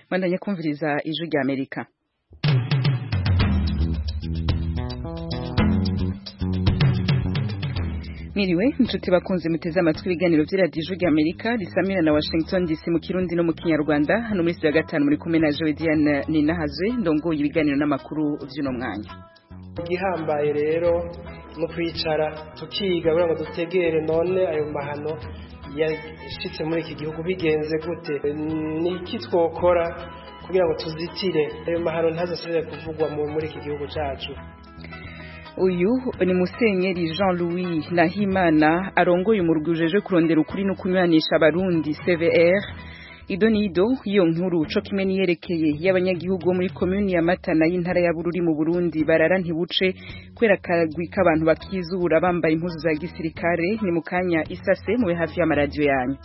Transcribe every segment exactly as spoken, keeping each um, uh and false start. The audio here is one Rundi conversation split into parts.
Bandanya kumviriza ijwi rya Amerika. Miriwe inshuti bakunze muteze amatwi ibiganiro by'iradiyo ijwi rya Amerika risamira na Washington D C mu Kirundi no mu Kinyarwanda. Hano muri studio ya gatanu muri kumwe na Joe Diane Ninahazwe ndongoye ibiganiro n'amakuru by'uno mwanya. Igihambaye rero no kwicara tukiga kugira ngo dutegere none ayo mahano yashitse muri iki gihugu bigenze gute, ni iki twokora kugira ngo tuzitire ayo mahano ntazasubire kuvugwa muri iki gihugu cyacu. Uyu ni Musenyeri Jean-Louis Nahimana arongoye umurwi ujeje kurondera ukuri no kunywanisha abarundi C V R. Idonido iyo nkuru co kimwe niyerekeye y'abanyagihugu muri commune ya Matana y'intara ya Bururi mu Burundi barara ntibuce kwera kagwi k'abantu bakizura bambaye impuzu za gisirikare. Ni mukanya isase mu hafi ya radio yanyu.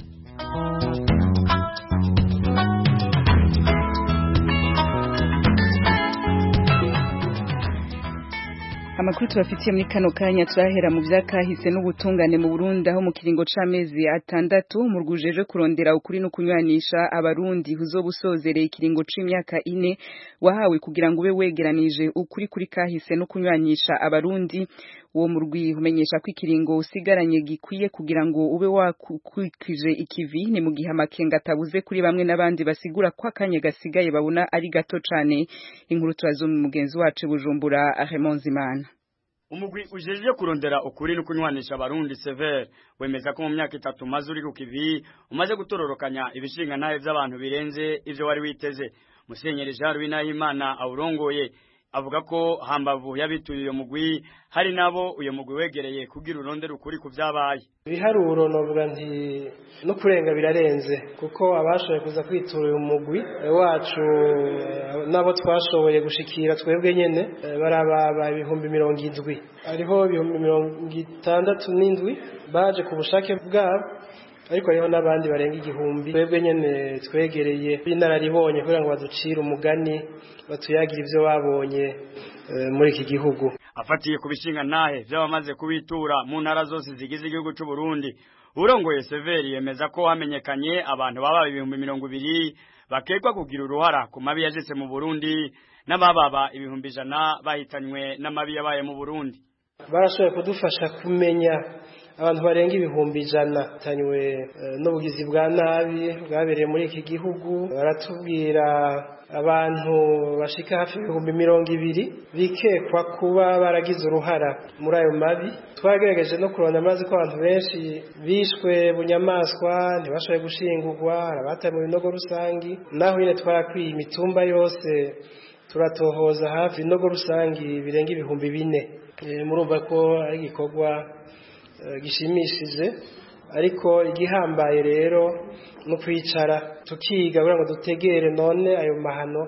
Amakuru tubafitiye muri kano kanya turahera mu vyakahise n'ubutungane mu Burundi aho mu kiringo c'amezi atandatu mu rwujeje kurondera ukuri no kunywanisha abarundi huzobusozereye ikiringo c'imyaka ine wahawe kugira ngo ube wegeranije ukuri kuri kahise no kunywanisha abarundi. Uwo murwi umenyesha ko ikiringo usigaranye gikwiye kugira ngo ube wakwikije ikivi, ni mu gihe amakenga atabuze kuri bamwe n'abandi basigura ko akanya gasigaye babona ari gato cane. Inkuru twazo mu mugenzi wacu Bujumbura Raymond Zimana. Umugwi ujeje kurondera ukuri no kunywanisha abarundi Sever wemeza ko mu myaka itatu maze uri ku kivi umaze gutororokanya ibishinga naye by'abantu birenze ivyo wari witeze. Musenyeri Jean-Louis Nahimana awurongoye avuga ko hambavu yabituye uyo mugwi hari nabo uyo mugwi wegereye kugira urondera ukuri ku vyabaye. Ibiharuro novuga nti no kurenga birarenze kuko abashoboye kuza kwitura uyu mugwi wacu nabo twashoboye gushikira twebwe nyene barababa ibihumbi mirongo indwi, ariho ibihumbi mirongo itandatu n'indwi baje ku bushake bwabo, ariko hariho n'abandi barenga igihumbi twebwe nyene twegereye binararibonye kugira ngo baducire umugani batuyagira ivyo babonye muri iki gihugu. Afatiye ku bishinga nahe vy'abamaze kubitura mu ntara zose zigize igihugu c'u Burundi, urongoye Severi yemeza ko hamenyekanye abantu baba ibihumbi mirongo ibiri bakekwa kugira uruhara ku mabi yajese mu Burundi n'abababa ibihumbi ijana bahitanywe n'amabi yabaye mu Burundi. Barashoboye kudufasha kumenya abantu barenga ibihumbi ijana tanywe n'ubugizi bwa nabi bwabereye muri iki gihugu. Baratubwira abantu bashika hafi ibihumbi mirongo ibiri bikekwa kuba baragize uruhara muri ayo mabi. Twagerageje no kurona amazi ko abantu benshi bishwe bunyamaswa ntibashoboye gushingurwa, abataye mu binogo rusangi, naho nyine twarakwiye imitumba yose turatohoza hafi inogo rusangi birenga ibihumbi bine. E, murumva ko ari igikorwa uh, gishimishije, ariko igihambaye rero no kwicara tukiga kugira ngo dutegere none ayo mahano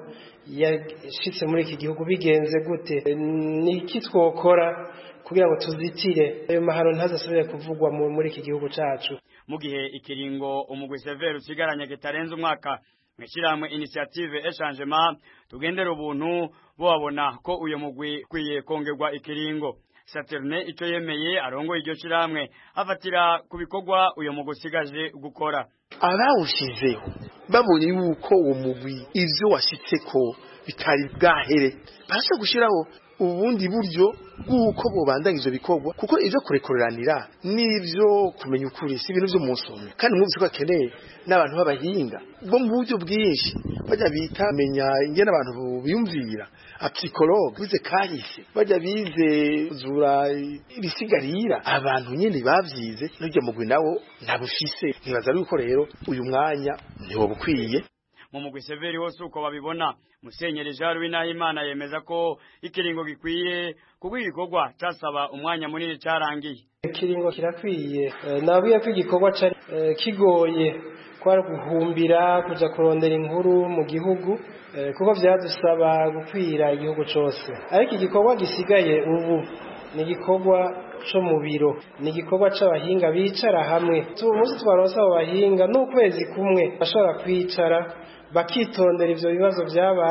yashitse muri iki gihugu bigenze gute, e, ni iki twokora kugira ngo tuzitire ayo mahano ntazasubire kuvugwa muri iki gihugu cacu. Mu gihe ikiringo umugwi Sever usigaranye kitarenze umwaka mwishyiramwe initiative echangement tugendera ubuntu bo babona ko uyo mugwi kwiye kongerwa ikiringo. Saterne ico yemeye arongo iryo shiramwe afatira kubikogwa uyo mugwi usigaje gukora. Abawushizeho babonye yuko uwo mugwi ivyo washitseko bitari bwahere basha gushiraho ubundi buryo bw'uko bobandanya ivyo bikorwa, kuko ivyo kurekoreranira n'ivyo kumenya ukuri si ibintu vyo musomye, kandi mwumvise ko akeneye n'abantu b'abahinga bo mu buryo bwinshi bajya bita menya ingene abantu biyumvira, a psychologue bize kahise bajya bize zura ibisigarira abantu nyene bavyize n'ujya mugwi nawo ntabufise. Nibaza yuko rero uyu mwanya niwo bukwiye mu mugwi Severi hose uko babibona. Musenyeri Jean-Louis Nahimana yemeza ko ikiringo gikwiye kuko igikorwa casaba umwanya munini carangiye. Ikiringo kirakwiye, nabwiye ko igikorwa cari kigoye kwari guhumbira kuja kurondera inkuru mu gihugu kuko vyadusaba gukwira igihugu cose, ariko igikorwa gisigaye ubu ni igikorwa co mu biro, ni igikorwa c'abahinga bicara hamwe. Umunsi twaronse abo bahinga n'ukwezi kumwe bashobora kwicara bakitondera ivyo bibazo vyabaye,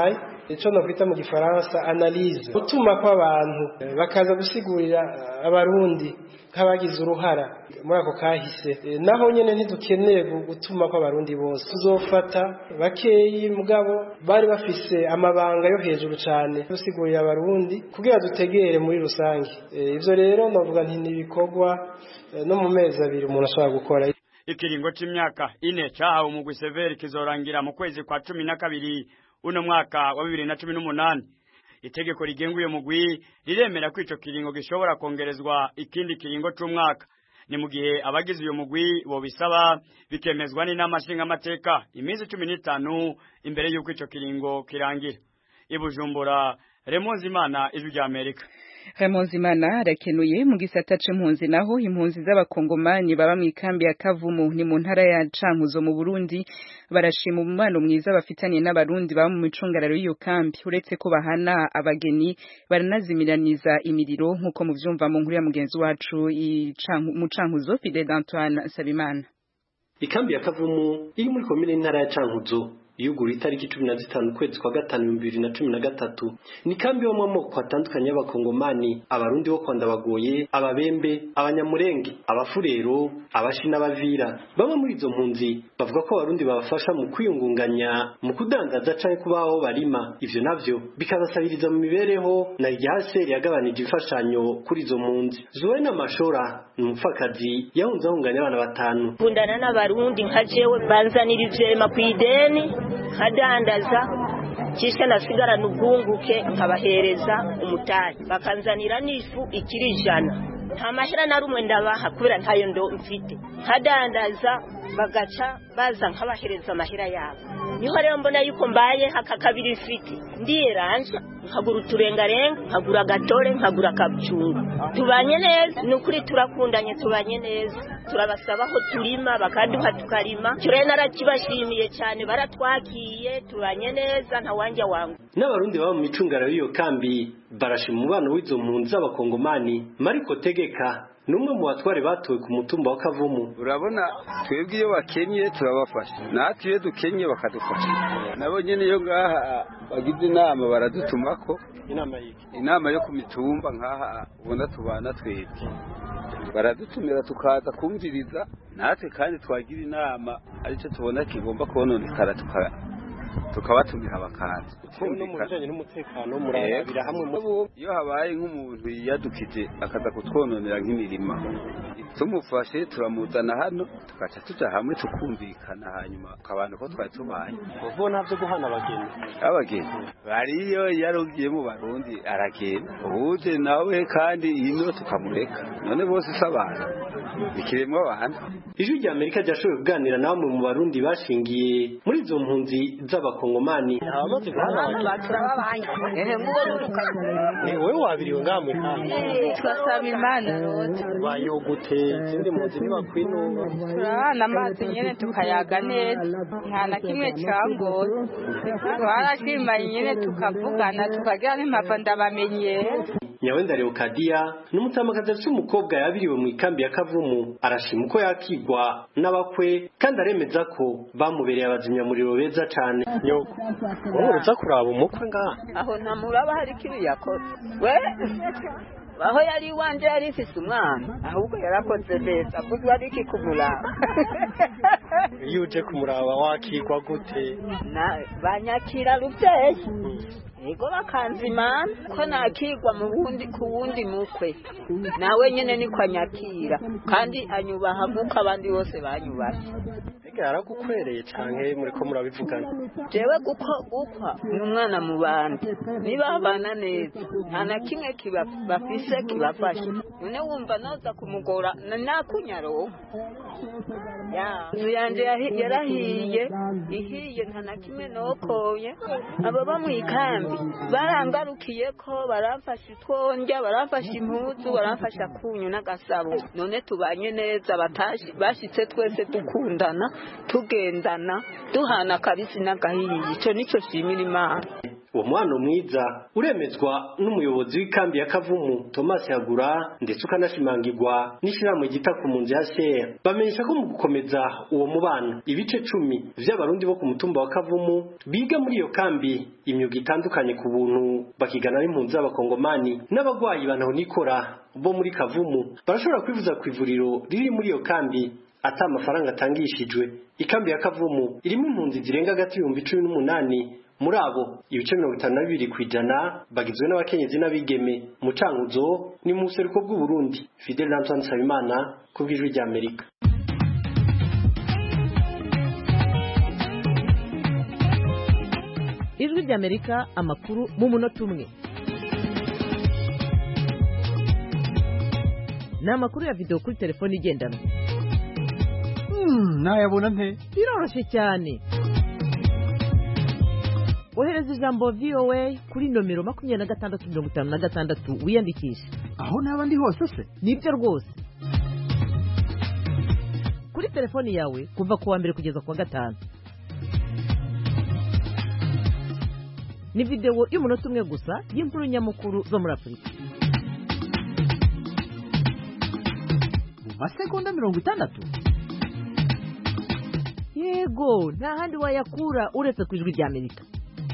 ico nokwita mu gifaransa analyse, gutuma kw'abantu bakaza gusigurira abarundi nk'abagize uruhara muri ako kahise. Naho nyene ntidukeneye gutuma kw'abarundi bose, tuzofata bakeyi mugabo bari bafise amabanga yo hejuru cane gusigurira abarundi kugira dutegere muri rusange. Ivyo rero novuga nti nibikorwa no mu mezi abiri umuntu ashobora gukora. Ikiringo c'imyaka ine cahawe umugwi Severe kizorangira mu kwezi kwa cumi na kabiri uno mwaka wa bibiri na cumi n'umunani. Itegeko rigenga uyo mugwi riremera ko ico kiringo gishobora kongerezwa ikindi kiringo c'umwaka. Ni mu gihe abagize uyo mugwi bo bisaba bikemezwa n'inama nshingamateka iminsi cumi n'itanu imbere y'uko ico kiringo kirangira. I Bujumbura, Remonzi Imana, Ijwi rya Amerika. Remonzi Imana arakenuye mu gisata c'impunzi, naho impunzi z'abakongomani baba mu ikambi ya Kavumu ni mu ntara ya Cankuzo mu Burundi barashima umubano mwiza bafitanye n'abarundi baba mu micungararo y'iyo kambi. Uretse ko bahana abageni baranazimiraniza imiriro nk'uko muvyumva mu nkuru ya mugenzi wacu mu Cankuzo Fidel Antoine Sabimana. Ikambi ya Kavumu iri muri komine ntara ya Cankuzo yuguru itariki cumi na zitanu kwezi kwa gatanu bibiri na cumi na gatatu. Ni kambi yo mu moko atandukanye y'abakongomani, abarundi bo kwanda bagoye, ababembe, abanyamurenge, abafurero, abashi n'abavira. Bamwe muri izo mpunzi bavuga ko abarundi babafasha mu kwiyungunganya mu kudandaza canke kubaho barima. Ivyo navyo bikabasabiriza mu mibereho, na iryahaseri yagabanije imfashanyo kuri izo mpunzi. Zuwena Mashora ni umupfakazi yahunze ahunganya abana batanu. Kundana n'abarundi nka jewe banzanira ivyema kw'ideni kadandaza kisha nasigara nubwunguke nkabahereza umutayi bakanzanira n'ifu ikirijana. Nta mahera na rumwe ndabaha kubera ntayo ndo mfite. Kadandaza bagaca baza nkabahereza amahera yabo. Niho rero mbona yuko mbaye haka kabiri mfite. Ndiyeranje nkagura uturengarenga, nkagura gatore, nkagura kabucunga. Tubanye neza, nukuri turakundanye, tubanye neza. Turabasaba ko turima bakaduha tukarima. Cyore narakibashimiye cyane, baratwakiye, tubanye neza nta wanja wangu. N'abarundi baba mu micungara y'iyo kambi barashima umubano w'izo mpunzi z'abakongomani. Mariko Tegeka numwe mu batware batowe ku mutumba wa Kavumu. Urabona twebwe iyo bakenye turabafasha, natwe iyo dukenye bakadufasha. Nabo nyene yo ngaha bagize inama baradutumako. Inama yiki? Inama yo ku mitumba ngaha ubona tubana twebwe. Baradutumira tukaza kumviriza, natwe kandi twagira inama arico tubona kigomba kononekara tuka tukabatumira bakaza. No mu bijanye n'umutekano murabira hamwe mu iyo habaye nk'umuntu yadukije akaza kutwononera nk'imirima, tumufashe turamuzana hano tukaca tuja hamwe tukumvikana, hanyuma abantu ko twari tubaye uvo navyo guhana abageni. Abageni bariyo yarugiye mu Barundi aragenda, uje nawe kandi ino tukamureka. None bose sabana ikiremwa abantu. Ijwi rya Amerika ryashoboye kuganira namwe mu Barundi bashingiye muri izo mpunzi z'abakongomani. Abamaze guhana abageni ehe mugo ni wewe wabiriwe ngamwe kandi twasaba Imana rose bayo gute zindi mpunzi ntibakwinuba. turabana amazi nyene tukayaga neza, nta na kimwe cyangoye. Twarashimanye nyene tukavugana tukagira n'impava ndabamenyera. Nyawenda Leokadia n'umutamakazi cy'umukobwa yabiriwe mu ikambi ya Kavumu arashima uko yakigwa n'abakwe kandi aremeza ko bamubereye abazimya muriro beza cyane. Nyoko wowe uza kuraba umukwe ngaha aho ntamuraba hari kibi yakoze we aho yari wanje yari ifise umwana ahubwo yarakoze neza kuko ari kikumuraba. Iyo uje kumuraba wakigwa gute? Na banyakira ruvyeyi ego bakanzimana ko nakigwa mu bundi ku wundi mukwe nawe nyene niko anyakira kandi anyubaha nk'uko abandi bose banyubaha. Ega yaragukwereye canke muri ko murabivugana? Jewe guko gukwa n'umwana mu bandi niba abana neza nta na kimwe kiba bafise kibafasha. None wumva noza kumugora nakunyaro ya yanje yarahiye ihiye nta na kimwe nokoye. Abo bamwikambi barangarukiye ko barafasha twonja barafasha impuzu barafasha kunyu n'agasabo. None tubanye neza batashi bashitse twese dukundana tugendana duhana kabisi n'agahiye. Ico nico shimira Imana. Uwo mwana mwiza uremezwa n'umuyobozi w'ikambi ya Kavumu Thomas Yagura ndetse ndetse ukanashimangirwa n'ishyirahamwe ryita ku mpunzi H C R. Bamenyesha ko mu gukomeza uwo mubano ibice cumi vy'abarundi bo ku mutumba wa Kavumu biga muri iyo kambi imyuga itandukanye ku buntu bakigana n'impunzi z'abakongomani n'abagwayi bantu nikora bo muri Kavumu barashobora kwivuza ku ivuriro riri muri iyo kambi ata amafaranga atangishijwe. Ikambi ya Kavumu irimo impunzi zirenga hagati y'ibihumbi cumi n'umunani, muri abo ibice mirongo itanu na bibiri kw'ijana bagizwe n'abakenyezi n'abigeme. Mu Cankuzo ni mu buseruko bw'u Burundi. Fidel Antoine Nsabimana ku bw'ijwi rya Amerika. Ijwi rya Amerika, amakuru mu munota umwe. Ni amakuru ya video kuri telefone igendanwa. Hmm, nayabona nte? Biroroshye cyane. Ohereza ijambo V O A kuri nomero makumyabiri na gatandatu mirongo itanu na gatandatu wiyandikisha. Aho naba ndi hose se? Nibyo rwose. Kuri telefone yawe kuva ku wa mbere kugeza ku wa gatanu. Ni video y'umunota umwe gusa y'inkuru nyamukuru zo muri Afurika. Mu masegonda mirongo itandatu? Yego, nta handi wayakura uretse ku ijwi rya Amerika.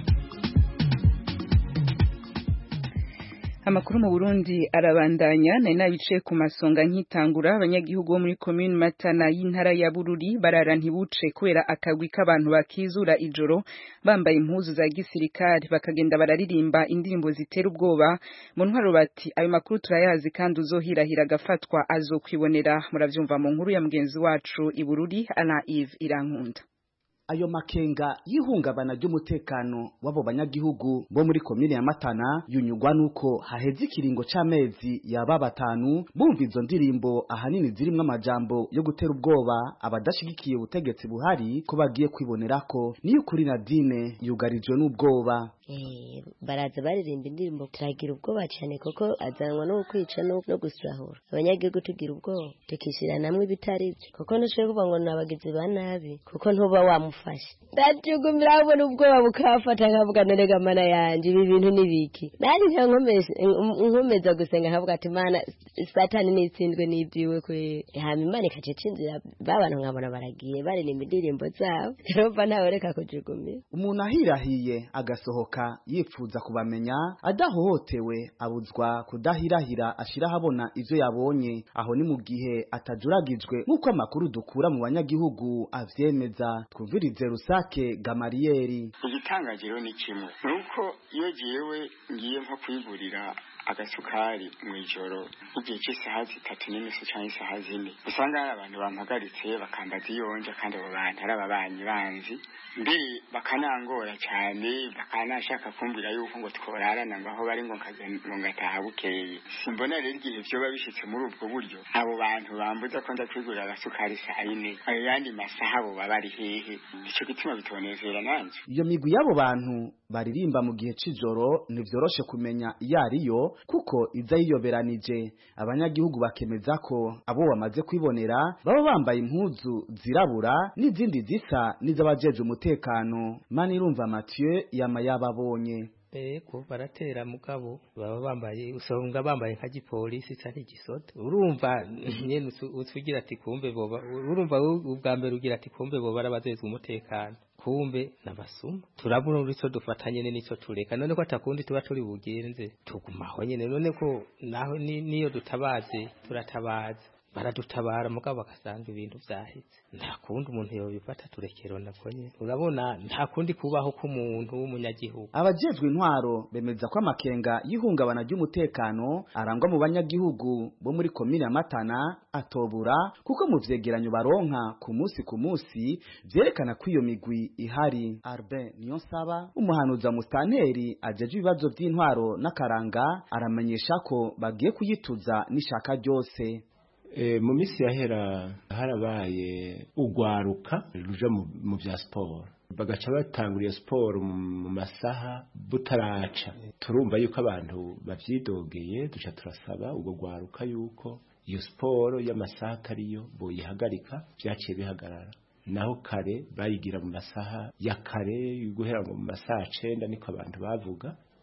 Amakuru mu Burundi arabandanya nari nabice ku masonga nkitangura. Abanyagihugu bo muri commune Matana y'intara ya Bururi barara ntibuce kubera akagwi k'abantu bakizura ijoro bambaye impuzu za gisirikare bakagenda bararirimba indirimbo zitera ubwoba. Mu ntwaro bati ayo makuru turayazi kandi uzohirahira gafatwa azokwibonera. Muravyumva mu nkuru ya mugenzi wacu i Bururi Ana Yves Irankunda. Ayo makenga y'ihungabana ry'umutekano w'abo banyagihugu bo muri komine ya Matana yunyugwa nuko haheze ikiringo c'amezi yaba batanu bumva izo ndirimbo ahanini zirimwe amajambo yo gutera ubwoba abadashigikiye ubutegetsi buhari ko bagiye kwibonerako. Niyo kuri Nadine yugarijwe n'ubwoba. Eh, baraza baririmba indirimbo turagira ubwoba cyane kuko azanwa no kwica no, no gusahura abanyagihugu tugira ubwoba tukishira namwe bitarivyo kuko nashobora kuvuga ngo nabagizi ba nabi kuko ntuba wamufashe ndacugumira ubona ubwoba bukafata nkavuga nerega mana yanje ibi bintu nibiki nari nkankomeza nkomeza gusenga nkavuga ati mana satani nitsindwe nibyiwe kwe hama imana ikacecinzira babantu nkabona baragiye baririmba indirimbo zabo rero nawe reka kujugumira. Umuntu ahirahiye agasohoka yifuza kubamenya adahohotewe abuzwa kudahirahira ashira habona ivyo yabonye. Aho ni mu gihe atajuragijwe nk'uko amakuru dukura mu banyagihugu avyemeza. Twumvirize Rusake Gamariyeri. Igitangajiro ni kimwe nuko iyo jewe ngiye nko kwigurira agasukari mwijoro igihe cy'isaha zitatu n'inusu cyangwa isaha zine usanga hari abantu bampagaritse bakambaza iyonje kandi abo bantu ari ababanyi banzi mbi bakanangora cyane bakanashaka kumbwira yuko ngo tworarana ngo aho bari ngo ngo ngataha bukeye. Simbona rero igihe byo babishitse muri ubwo buryo abo bantu bambuza ko nda kwigurira agasukari saa yine ayo yandi masaha bo babari hehe. Ico gituma bitonezera nanje. Iyo migwi y'abo bantu baririmba mu gihe c'ijoro nivyoroshe kumenya yariyo kuko iza yiyoberanije. Abanyagihugu bakemeza ko abo bamaze kwibonera baba bambaye impuzu zirabura n'izindi zisa n'izabajeje umutekano. Manirumva Mathieu yama yababonye. Eko baratera mugabo baba bambaye usonga bambaye nka gipolisi cyane gisoda. Urumva nyene utsugira ati kumbe boba urumva ubwa mbere ugira ati kumbe boba barabazezwe umutekano kumbe nabasuma turabura urico dufatanye ne nico tureka none ko atakundi tuba turi bugenze tugumaho nyene none ko naho niyo dutabaze turatabaza baradutabara mugabo bakasanga ibintu vyahitse nta kundi umuntu yobifata turekero nakonye urabona nta kundi kubaho ku muntu w'umunyagihugu. Abajejwe intwaro bemeza ko amakenga y'ihungabana ry'umutekano arangwa mu banyagihugu bo muri komine ya Matana atobura kuko mu vyegeranyo baronka ku munsi ku munsi vyerekana ko iyo migwi ihari. Arbe Niyonsaba umuhanuza mustanteri ajeje ibibazo by'intwaro n'akaranga aramenyesha ko bagiye kuyituza n'ishaka ryose. E, mu misi yahera harabaye ugwaruka ruja mu vya sport bagaca batanguriye sport mu masaha butaraca. Turumva yuko abantu bavyidogeye duca turasaba ubwo gwaruka yuko iyo sport y'amasaha atariyo boyihagarika. Vyaciye bihagarara naho kare bayigira mu masaha ya kare guhera mu masaha cenda niko abantu bavuga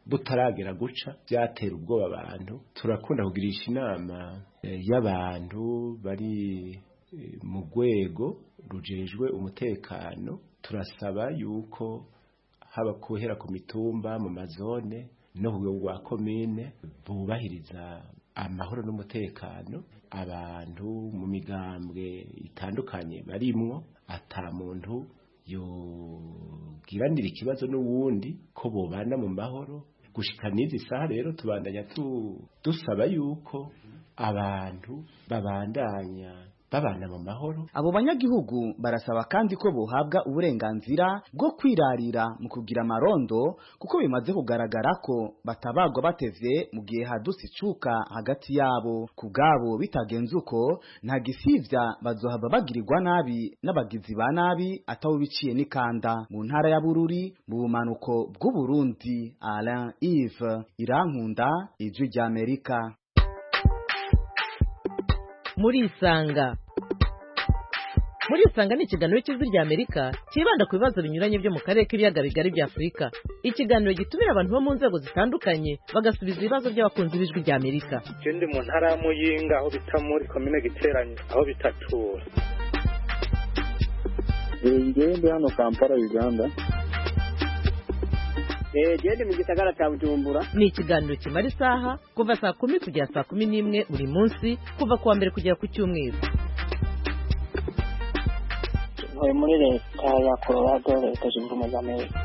butaragera guca byatera ubwoba abantu. Turakunda kugirisha inama e, y'abantu bari e, mu rwego rujejwe umutekano, turasaba yuko haba kuhera ku mitumba mu mazone no ku rwego rwa komine bubahiriza amahoro n'umutekano, abantu mu migambwe itandukanye barimwo ata muntu yogiranira ikibazo n'uwundi, ko bobana mu mahoro. Gushika n'izi saha rero tubandanya tu, dusaba yuko abantu babandanya babana mu mahoro. Abo banyagihugu barasaba kandi ko bohabwa uburenganzira bwo kwirarira mu kugira amarondo, kuko bimaze kugaragara ko batabagwa batevye mu gihe hadutse icuka hagati yabo. Kubgabo bitagenze uko nta gisivya bazohava bagirirwa nabi n'abagizi ba nabi atawo biciye n'ikanda. Mu ntara ya Bururi mu bumanuko bw'u Burundi, Alain Yves Irankunda, Ijwi ry'Amerika. Muri Isanga. Muri Isanga ni ikiganiro cy'Ijwi ry'Amerika kibanda ku bibazo binyuranye byo mu karere k'ibiyaga bigari bya Afurika. Ikiganiro gitumira abantu bo mu nzego zitandukanye bagasubiza ibibazo by'abakunzi b'Ijwi ry'Amerika. Je ndi mu ntara ya Muyinga aho bita muri komine Giteranye aho bitatura. Ngiye ndi hano Kampala Uganda. Eh je ndi mu gisagara cya Bujumbura. Ni ikiganiro kimara isaha kuva saa kumi kugera saa kumi n'imwe buri munsi kuva kuwa mbere kugera ku cyumweru. Muri leta ya Colorado, leta zunze ubumwe za Amerika.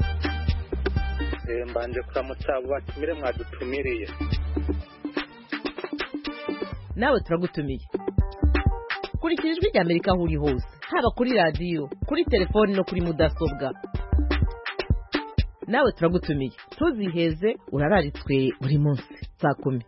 Eh mbanje kuramutsa abo batumire mwadutumiriye. Nawe turagutumiye. Kurikira Ijwi ry'Amerika aho uri hose, haba kuri radio, kuri telefone no kuri mudasobwa. Nawe turagutumiye. Tuziheze urararitswe buri munsi saa kumi.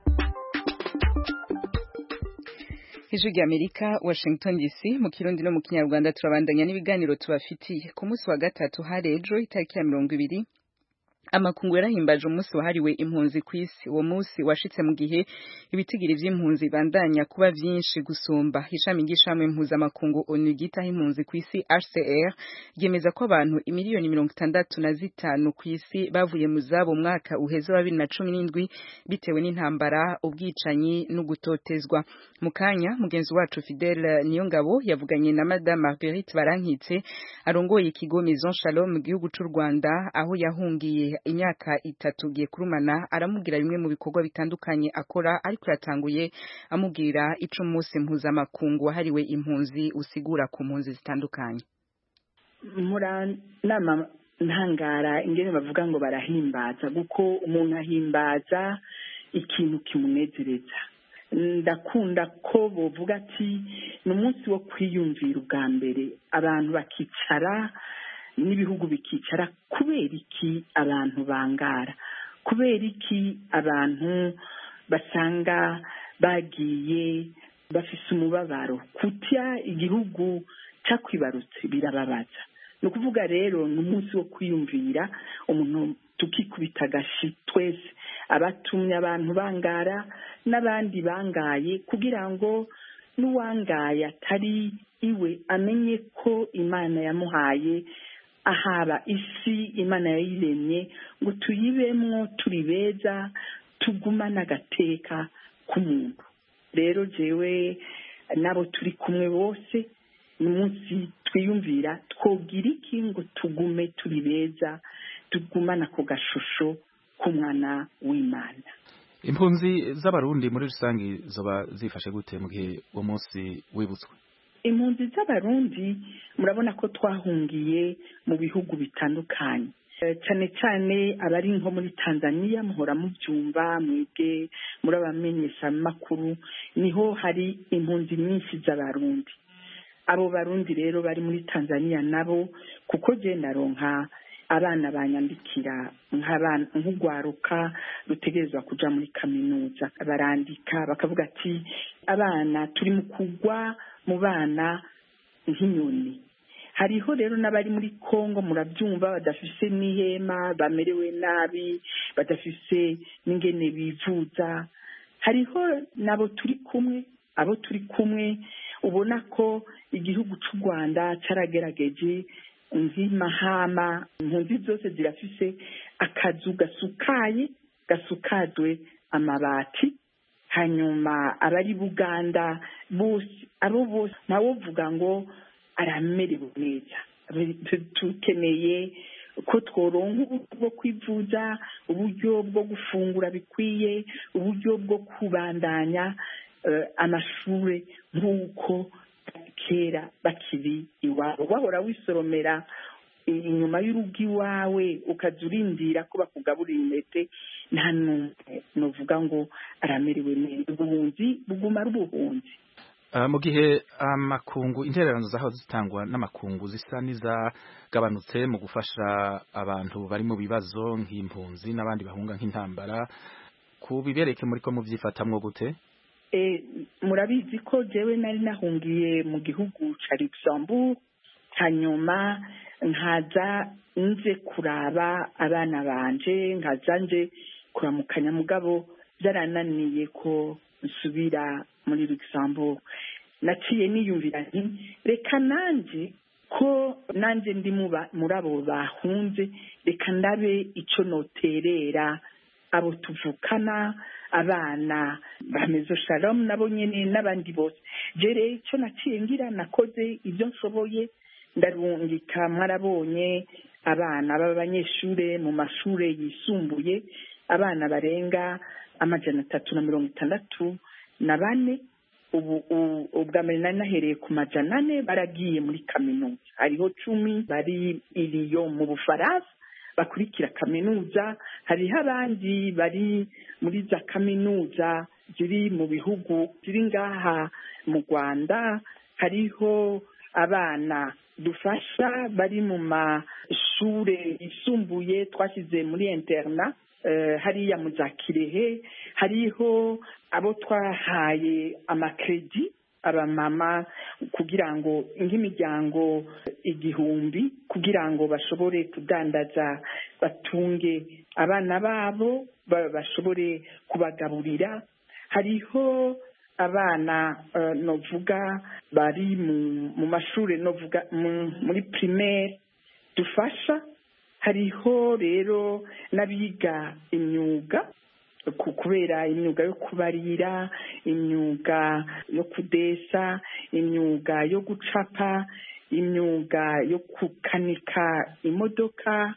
Ijwi ry'Amerika, Washington D C, mu Kirundi no mu Kinyarwanda. Turabandanya n'ibiganiro tubafitiye. Ku munsi wa gatatu hari ejo itariki ya mirongo ibiri amakungu yarahimbaje umunsi wahariwe impunzi ku isi. Uwo munsi washitse mu gihe ibitigiri vy'impunzi bandanya kuba vyinshi gusumba. Ishami ry'ishamwe mpuzamakungu ONU ryitaho impunzi ku isi H C R ryemeza ko abantu imiliyoni mirongo itandatu na zitanu ku isi bavuye mu zabo mwaka uheze wa bibiri na cumi n'indwi bitewe n'intambara, ubwicanyi no gutotezwa. Mu kanya mugenzi wacu Fidel Niyongabo yavuganye na Madame Marguerite Barankitse arongoye ikigo Maison Shalom mu gihugu c'u Rwanda aho yahungiye imyaka itatu giye kurumana. Aramubwira bimwe mu bikorwa bitandukanye akora, ariko yatanguye amubwira ico umunsi mpuzamakungu wahariwe impunzi usigura ku mpunzi zitandukanye. Muranama ntangara ingene bavuga ngo barahimbaza, kuko umuntu ahimbaza ikintu kimunezereza. Ndakunda ko bovuga ati ni umunsi wo kwiyumvira ubwa mbere, abantu bakicara n'ibihugu bikicara. Kubera iki abantu bangara? Kubera iki abantu basanga bagiye bafise umubabaro? Kutya igihugu cakwibarutse birababaza. No kuvuga rero ni umunsi wo kwiyumvira, umuntu tukikubita agashi twese, abatumye abantu bangara n'abandi bangaye, kugira ngo n'uwangaye atari iwe amenye ko Imana yamuhaye ahaba isi, Imana yayiremye ngo tuyibemwo turi beza, tugumana agateka k'umuntu. Rero jewe nabo turi kumwe bose ni umunsi twiyumvira twogira iki ngo tugume turi beza, tugumana ku gashusho k'umwana w'Imana. Impunzi z'abarundi muri rusangi zoba zifashe gute mu gihe uwo munsi wibutswe? Impunzi z'abarundi murabona ko twahungiye mu bihugu bitandukanye, cyane cyane abari nko muri Tanzania, muhora mubyumva mwebwe muri abamenyesha makuru, niho hari impunzi nyinshi z'abarundi. Abo barundi rero bari muri Tanzania nabo, kuko je ndaronka abana banyandikira nk'ugwaruka rutegerezwa kuja muri kaminuza, barandika bakavuga ati abana turi mu kugwa mu bana nk'inyoni. Hariho rero n'abari muri Kongo murabyumva, badafise n'ihema, bamerewe nabi, badafise n'ingene bivuza. Hariho nabo turi kumwe, abo turi kumwe ubona ko igihugu cy'u Rwanda caragerageje nk'imahama impunzi zose zirafise akazu gasukaye gasukajwe amabati hanyuma abari Buganda bose abo bose nawo vuga ngo aramerewe neza tukeneye ko tworonka uburyo bwo kwivuza uburyo bwo gufungura bikwiye uburyo bwo kubandanya amashuri nk'uko kera bakiri iwabo wahora wisoromera inyuma y'urugo iwawe ukaza urindira ko bakugaburira intete nta n'umwe novuga ngo aramerewe neza ubuhunzi buguma ari ubuhunzi mu gihe amakungu intererano zaho zitangwa n'amakungu zisa n'izagabanutse mu gufasha abantu bari mu bibazo nk'impunzi n'abandi bahunga nk'intambara ku bibereke muri ko muvyifatamwo gute murabizi ko jewe nari nahungiye mu gihugu ca Luxembourg hanyuma nkaza nje kuraba abana banje nkaza nje kuramukanya mugabo byarananiye ko nsubira muri Luxembourg naciye niyumvira nti reka nanje ko nanje ndi muri abo bahunze reka ndabe ico noterera abo tuvukana abana bamezo Shalom nabo nyene n'abandi bose jere ico naciye ngira nakoze ibyo nshoboye ndarungika mwarabonye abana b'abanyeshure mu mashure yisumbuye abana barenga amajana atatu na mirongo itandatu na bane ubu ubwa mbere nari nahereye ku majana ane baragiye muri kaminuza hariho cumi bari iriyo mu Bufaransa bakurikira kaminuza hariho abandi bari muri za kaminuza ziri mu bihugu ziri ngaha mu Rwanda hariho abana dufasha bari mu mashure yisumbuye twashyize muri interna hariya mu za Kirehe hariho abo twahaye amakredi abamama kugira ngo nk'imiryango igihumbi kugira ngo bashobore kudandaza batunge abana babo bashobore kubagaburira hariho abana novuga bari mu mashure novuga muri primaire dufasha hariho rero n'abiga imyuga kubera imyuga yo kubarira imyuga yo kudesa imyuga yo gucapa imyuga yo kukanika imodoka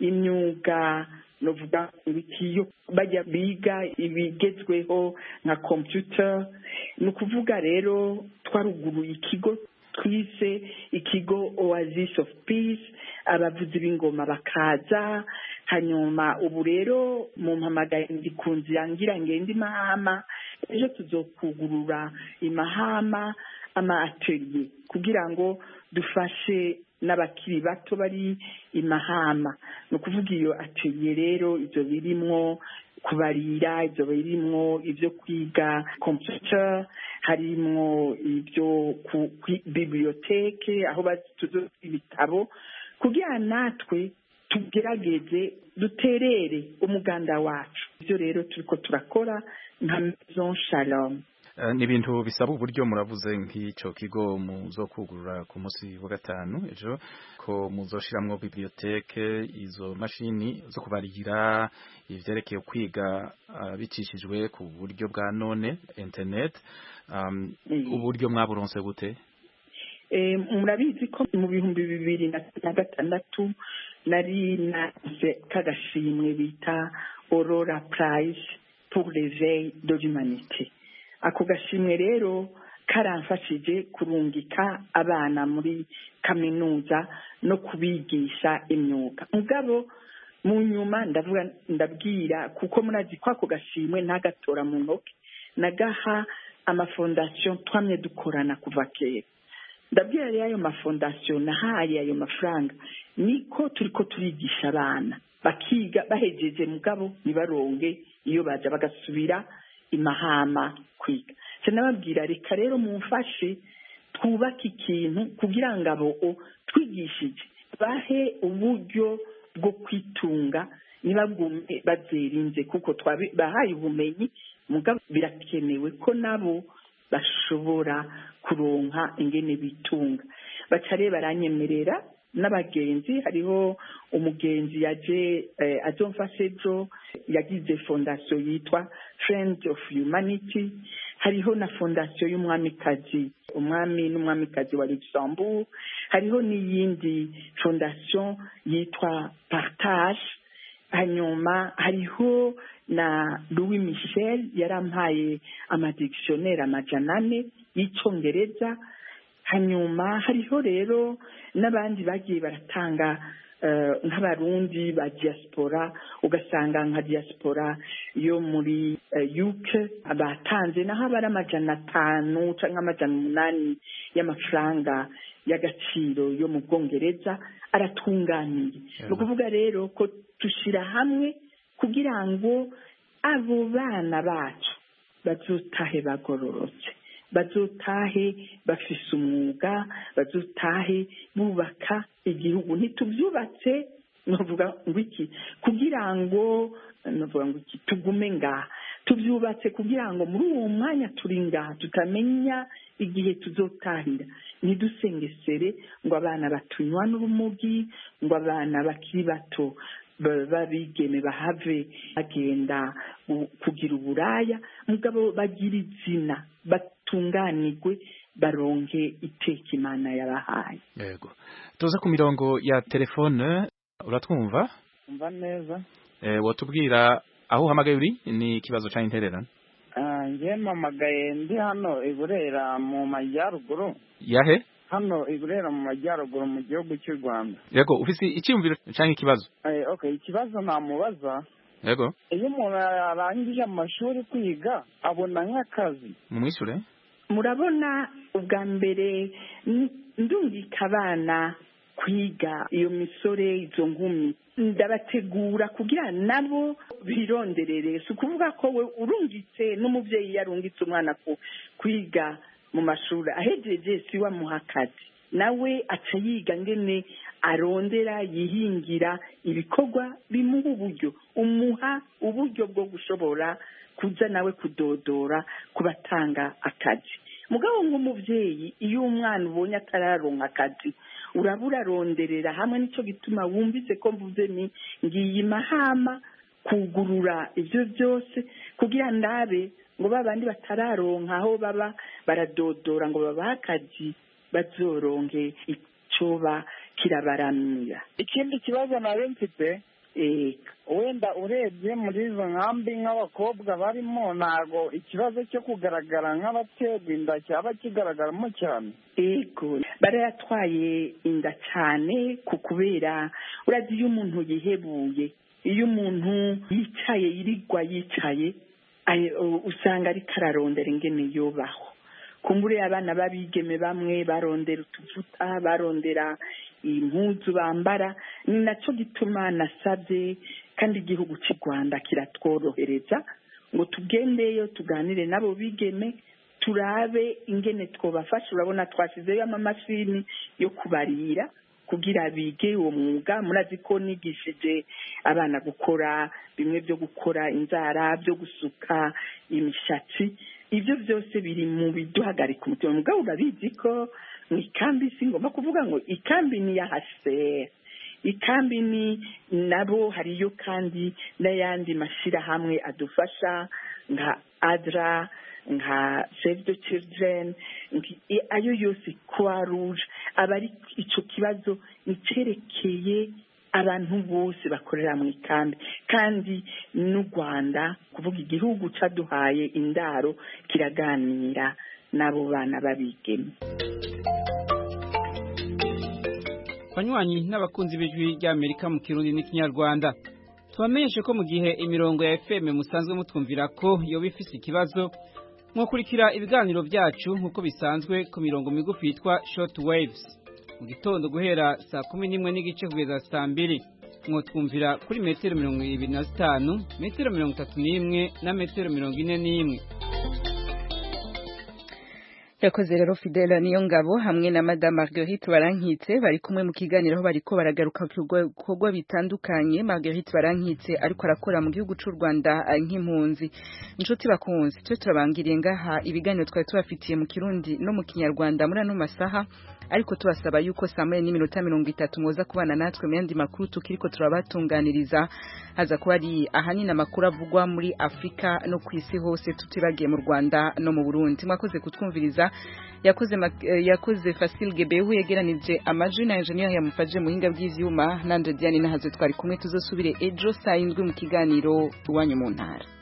imyuga novuga ibikiyo bajya biga ibigezweho nka computer ni ukuvuga rero twaruguruye ikigo twise ikigo Oasis of Peace abavuzi b'ingoma bakaza hanyuma ubu rero mu mpamagaye ndikunzi yangira ngende imahama ejo tuzokugurura imahama ama atelier kugira ngo dufashe n'abakiri bato bari imahama no kuvuga iyo atelier rero ivyo birimwo kubarira ivyo birimwo ivyo kwiga computer harimwo ibyo ku bibliothèque aho bazuza ibitabo kugira natwe tugerageze duterere umuganda wacu ivyo rero turiko turakora nka Maison Shalom. Ni ibintu bisaba uburyo muravuze nk'icyo kigo muzokugurura ku munsi wa gatanu ejo ko muzoshiramwo bibliothèque izo mashini zo kubarira ivyerekeye kwiga uh, bicishijwe ku buryo bwa none internet um, mm. uburyo mwaburonse gute eh murabizi ko mu bihumbi bibiri na gatandatu nari naze kagashimwe bita Aurora Prize pour l'éveil de l'humanité ako gashimwe rero karamfashije kurungika abana muri kaminuza no kubigisha imyuga mugabo mu nyuma ndavuga ndabwira kuko murazi ko ako gashimwe ntagatora mu ntoke nagaha amafondation twamye dukorana kuva kera ndabwira rero ayo mafondation nahaye ayo mafaranga niko turiko turigisha abana bakiga bahejeje mugabo nibaronge iyo baje bagasubira imahama kwiga sinababwira reka rero mumfashe twubaka ikintu kugira ngo abo twigishije bahe uburyo bwo kwitunga nibagume bazerinze kuko bahaye ubumenyi mugabo birakenewe ko nabo bashobora kuronka ingene bitunga bacare baranyemerera n'abagenzi hariho umugenzi yaje eh, azomfasha ejo yagize fondation yitwa Friends of Humanity hariho na fondation y'umwamikazi umwami n'umwamikazi wa Luxembourg hariho n'iyindi fondation yitwa Partage hanyuma hariho na Louis Michel yarampaye amadictionnaire amajana ane y'icongereza hanyuma hariho rero n'abandi bagiye baratanga uh, nk'abarundi ba diaspora ugasanga nka diaspora yo muri uh, U K abatanze naho abari amajana atanu canke amajana umunani y'amafaranga y'agaciro yo mu Bwongereza aratunganiye ni ukuvuga rero ko tushira hamwe kugira ngo abo bana bacu bazotahe bagororotse bazotahe bafise umwuga bazotahe bubaka igihugu ntituvyubatse novuga ngo iki kugira ngo novuga ngo iki tugume ngaha tuvyubatse kugira ngo muri uwo mwanya turi ngaha tutamenya igihe tuzotahira nidusengesere ngo abana batunywa n'urumogi ngo abana bakiri bato babigeme bahave bagenda kugira uburaya mugabo bagira izina batunganirwe baronke iteka Imana yabahaye. Yego tuza ku mirongo ya telefone uratwumva umva neza eh watubwira aho uhamagaye uri ni ikibazo cya intererano ah ngiye mpamagaye ndi hano iburera mu majyaruguru yahe hano iburera mu majyaruguru mu gihugu cy'u Rwanda. Yego ufise icyumviro cyangwa ikibazo? Eh okay ikibazo namubaza. Yego iyo umuntu arangije amashuri kwiga abona nk'akazi mumwishure murabona ubwa mbere ndungika abana kwiga iyo misore izo nkumi ndabategura kugira nabo bironderere si ukuvuga ko we urungitse n'umubyeyi yarungitse umwana ku kwiga mu mashuri ahejeje si wamuha akazi nawe aca yiga ngene arondera yihingira ibikorwa bimuha uburyo umuha uburyo bwo gushobora kuza nawe kudodora kubatanga akazi mugabo nk'umubyeyi iyo umwana ubonye atararonka akazi urabura ronderera hamwe nico gituma wumvise ko mvuze ni ngiye mahama kugurura ivyo byose kugira ndabe ngo babandi batararonka aho baba baradodora ngo babaha akazi bazoronke icoba kirabaramira. Ikindi kibazo nawe mfite wenda urebye muri izo nkambi nk'abakobwa barimo ntago ikibazo cyo kugaragara nk'abaterwa inda cyaba kigaragaramo cyane. Ego barayatwaye inda cyane ku kubera urazi iyo umuntu yihebuye iyo umuntu yicaye yirirwa yicaye usanga ari kararondera ingene yobaho kumbure abana babigeme bamwe barondera utuvuta barondera impuzu bambara ni naco gituma nasabye kandi igihugu cy'u Rwanda kiratworohereza ngo tugendeyo tuganire nabo bigeme turabe ingene twobafasha urabona twashizeyo amamashini yo kubarira kugira bige uwo mwuga murazi ko nigishije abana gukora bimwe byo gukora inzara byo gusuka imishatsi ibyo byose biri mu biduhagarika umutima mugabo urabizi ko mu ikambi si ngomba kuvuga ngo ikambi ni ya hase ikambi ni nabo hariyo kandi n'ayandi mashirahamwe adufasha nka adra nka Save the Children ayo yose Croix Rouge abari ico kibazo nicerekeye abantu bose bakorera mu ikambi kandi n'u Rwanda kuvuga igihugu caduhaye indaro kiraganira nabo bana babigeme. Banywanyi n'abakunzi b'ijwi ry'Amerika mu Kirundi n'Ikinyarwanda tubamenyeshe ko mu gihe imirongo ya F M musanzwe mutwumvira ko yo bifise ikibazo mwakurikira ibiganiro byacu nkuko bisanzwe ku mirongo migufi yitwa short waves mu gitondo guhera saa kumi n'imwe n'igice kugeza saa mbiri mwotwumvira kuri metero mirongo ibiri na zitanu metero mirongo itatu n'imwe na metero mirongo ine n'imwe. Yakoze rero Fidela niyo ngabo hamwe na Madame Marguerite Barankitse bari kumwe mu kiganiro aho bariko baragaruka ku bikorwa bitandukanye. Marguerite Barankitse ariko arakora mu gihugu cy'u Rwanda nk'impunzi. Inshuti bakunzi cyo turabangiriye ngaha ibiganiro twari tubafitiye mu Kirundi no mu Kinyarwanda muri ano masaha ariko tubasaba yuko saa moya n'iminota mirongo itatu mwoza kubana natwe mu yandi makuru tukiriko turabatunganiriza haza kuba ari ahanini amakuru avugwa muri Afrika no ku isi hose tutibagiye mu Rwanda no mu Burundi. Mwakoze kutwumviriza, yakoze yakoze Fasil Gebehu yegeranije amajwi na engineer yamufaje muhinga bw'ivyuma nande Diane nahaze twari kumwe tuzosubire ejo saa indwi mu kiganiro iwanyu mu ntara.